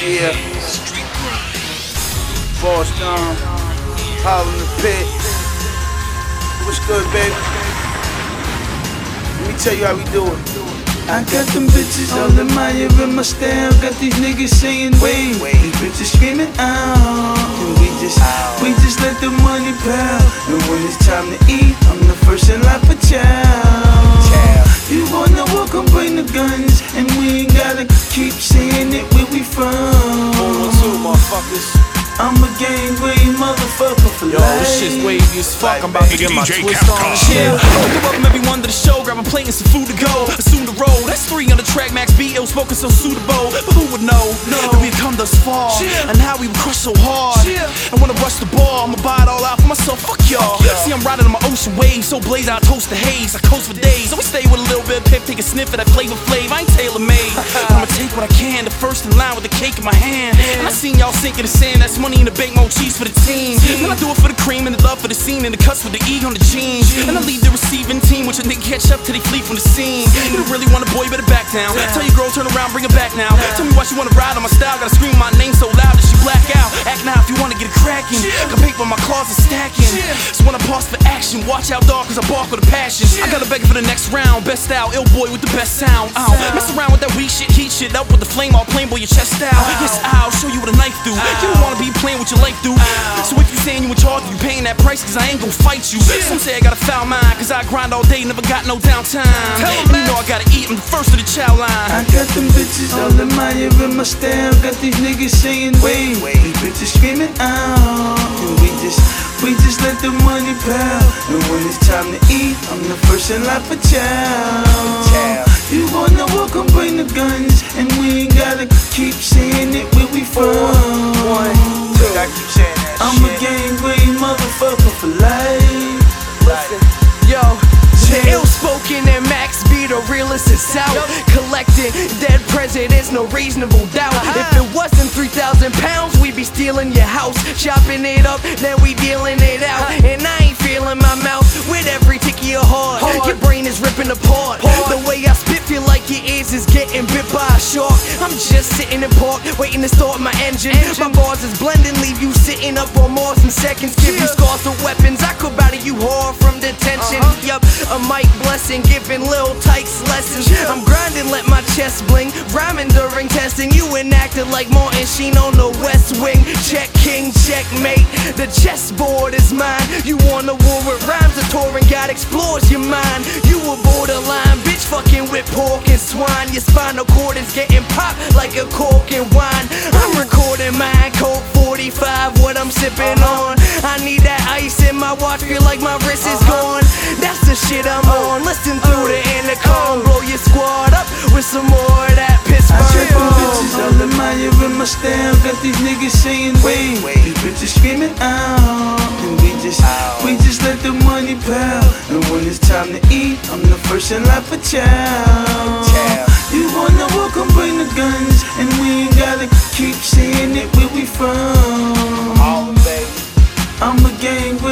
Yeah. Boston, Harlem the Pit. What's good, baby? Let me tell you how we do it. I got them bitches all admiring my style. Got these niggas saying wait. These bitches screaming out. And we just let the money pile. And when it's time to eat, I'm the first in line for chow. You wanna walk and bring the guns, and we ain't gotta keep saying it where we from. 412, motherfuckers. I'm a gang-green motherfucker for Yo, life. this shit's wavy as fuck. I'm about to get my DJ twist Capcom. on and shit. Welcome everyone to the show. Grab a plate and some food to go. Assume the road. That's 3 on the track. Max B, ill spoken so suitable. But who would know that we've come thus far and how we would crush so hard? And when I rush the ball, I'ma buy it all out for myself. Fuck y'all. See, I'm riding on my ocean waves, so blaze I toast the haze. I coast for days. Always stay with a little bit of pip, take a sniff of that flavor flav. I ain't tailor-made, but I'ma take what I can. The first in line with the cake in my hand. And I seen y'all sink in the sand. That's money in the bank, more cheese for the team. And I do it for the cream and the love for the scene and the cuts with the E on the jeans. And I leave the receiving team, which a nigga catch up till they flee from the scene. You don't really want a boy, you better back down. Tell your girl, turn around, bring it back now. Tell me why she wanna ride on my style. Gotta scream my name so loud that she black out. Act now if you wanna get it cracking. Got paper in my closet stacking. So when I pause for action, watch out dog, cause I bark with a passion. I gotta beg for the next round. Best style, ill boy with the best sound. Mess around with that weak shit, heat shit. Up with the flame, all plain boy, your chest out. Yes, I'll show you what a knife do. You don't wanna be playing with your life, dude. So if you saying you in charge, you paying that price, cause I ain't gon' fight you. Some say I got a foul mind, cause I grind all day, never got no downtime. And you know I gotta eat, I'm the first of the chow line. I got them bitches all admiring my style. Got these niggas saying wait. These bitches screaming out. And we just let the money pile. And when it's time to eat, I'm the first in line for chow. You wanna walk and bring the guns, and we ain't gotta keep saying it where we from. I keep saying that I'm a gang-green motherfucker for life. Yo, ill spoken and Max B, the realest is out. Collecting dead presidents, no reasonable doubt. If it wasn't 3,000 pounds, we'd be stealing your house. Chopping it up, then we dealing it out. And I ain't feeling my mouth with every tick of your heart. Your brain is ripping apart. The way I spit feel like your ears is getting bit by a shark. I'm just sitting in park, waiting to start my engine. My bars is blending, leave you sitting up on more some seconds. Give you scars of weapons, I could battle you hard from detention. Yup, a mic blessing, giving Lil Tykes lessons. I'm grinding, let my chest bling. Rhyming during testing, you enacted like Martin Sheen on the West Wing. Check king, checkmate, the chessboard is mine. You want a war with rhymes, a touring guide explores your mind. You a borderline bitch, fucking with pork and swine. Your spinal cord is getting popped like a cork and wine. I'm recording mine, Coke 45, what I'm sipping on. I need that ice in my watch, feel like my wrist is gone. That's the shit I'm on. Listen through the intercom, blow your squad up with some more of that piss I got them burn. bitches all admiring my style. Got these niggas saying wait. These bitches screaming out. And we just let the money pile. And when it's time to eat, I'm the first in line for chow. You wanna walk and bring the guns, and we ain't gotta keep saying it where we from. I'm a gang